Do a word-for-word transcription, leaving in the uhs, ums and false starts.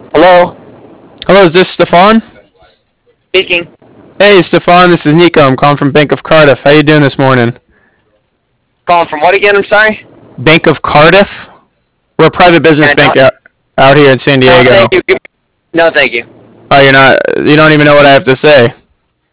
Hello? Hello, is this Stefan? Speaking. Hey, Stefan, this is Nico. I'm calling from Bank of Cardiff. How you doing this morning? Calling from what again? I'm sorry? Bank of Cardiff? We're a private business Yeah, bank no, out, out here in San no, Diego. thank you. No, thank you. Oh, you're not, you don't even know what I have to say.